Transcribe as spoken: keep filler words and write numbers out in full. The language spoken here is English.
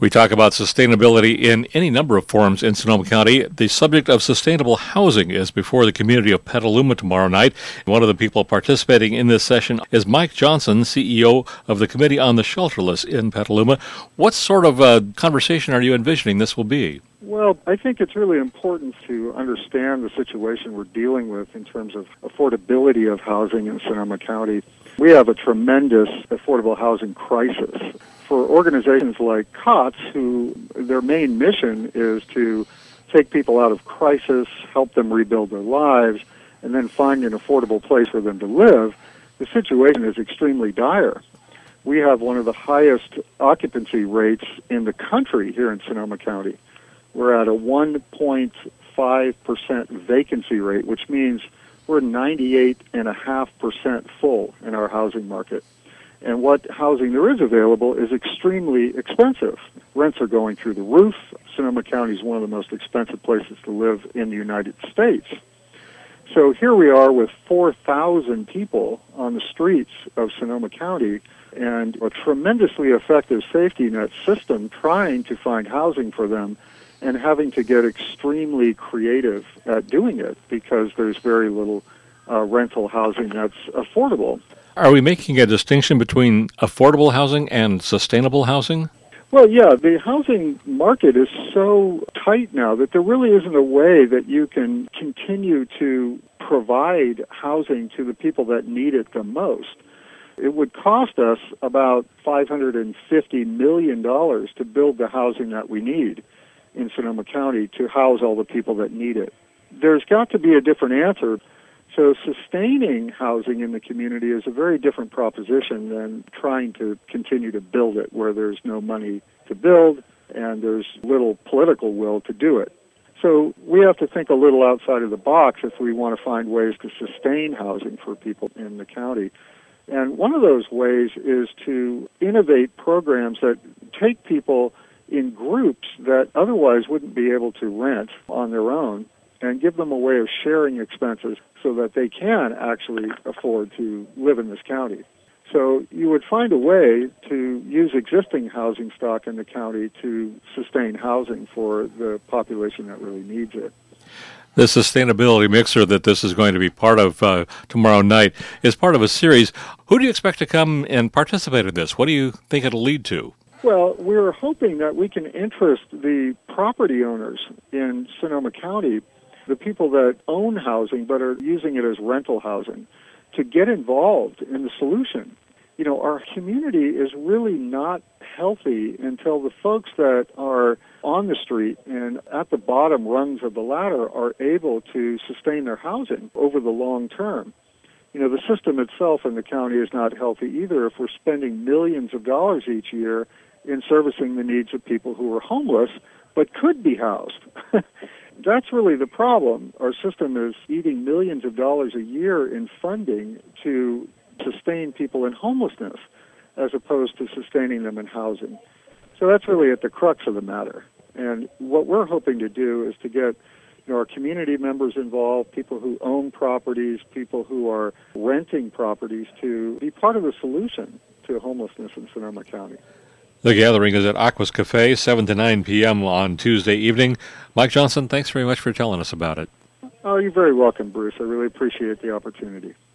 We talk about sustainability in any number of forums in Sonoma County. The subject of sustainable housing is before the community of Petaluma tomorrow night. One of the people participating in this session is Mike Johnson, C E O of the Committee on the Shelterless in Petaluma. What sort of uh, conversation are you envisioning this will be? Well, I think it's really important to understand the situation we're dealing with in terms of affordability of housing in Sonoma County. We have a tremendous affordable housing crisis. For organizations like COTS, who their main mission is to take people out of crisis, help them rebuild their lives, and then find an affordable place for them to live, the situation is extremely dire. We have one of the highest occupancy rates in the country here in Sonoma County. We're at a one point five percent vacancy rate, which means we're ninety-eight point five percent full in our housing market. And what housing there is available is extremely expensive. Rents are going through the roof. Sonoma County is one of the most expensive places to live in the United States. So here we are with four thousand people on the streets of Sonoma County and a tremendously effective safety net system trying to find housing for them and having to get extremely creative at doing it because there's very little uh, rental housing that's affordable. Are we making a distinction between affordable housing and sustainable housing? Well, yeah, the housing market is so tight now that there really isn't a way that you can continue to provide housing to the people that need it the most. It would cost us about five hundred fifty million dollars to build the housing that we need in Sonoma County to house all the people that need it. There's got to be a different answer. So sustaining housing in the community is a very different proposition than trying to continue to build it where there's no money to build and there's little political will to do it. So we have to think a little outside of the box if we want to find ways to sustain housing for people in the county. And one of those ways is to innovate programs that take people in groups that otherwise wouldn't be able to rent on their own and give them a way of sharing expenses so that they can actually afford to live in this county. So you would find a way to use existing housing stock in the county to sustain housing for the population that really needs it. The sustainability mixer that this is going to be part of uh, tomorrow night is part of a series. Who do you expect to come and participate in this? What do you think it'll lead to? Well, we're hoping that we can interest the property owners in Sonoma County, the people that own housing but are using it as rental housing, to get involved in the solution. You know, our community is really not healthy until the folks that are on the street and at the bottom rungs of the ladder are able to sustain their housing over the long term. You know, the system itself in the county is not healthy either if we're spending millions of dollars each year in servicing the needs of people who are homeless but could be housed. That's really the problem. Our system is eating millions of dollars a year in funding to sustain people in homelessness as opposed to sustaining them in housing. So that's really at the crux of the matter. And what we're hoping to do is to get you know, our community members involved, people who own properties, people who are renting properties to be part of the solution to homelessness in Sonoma County. The gathering is at Aquas Cafe, seven to nine p.m. on Tuesday evening. Mike Johnson, thanks very much for telling us about it. Oh, you're very welcome, Bruce. I really appreciate the opportunity.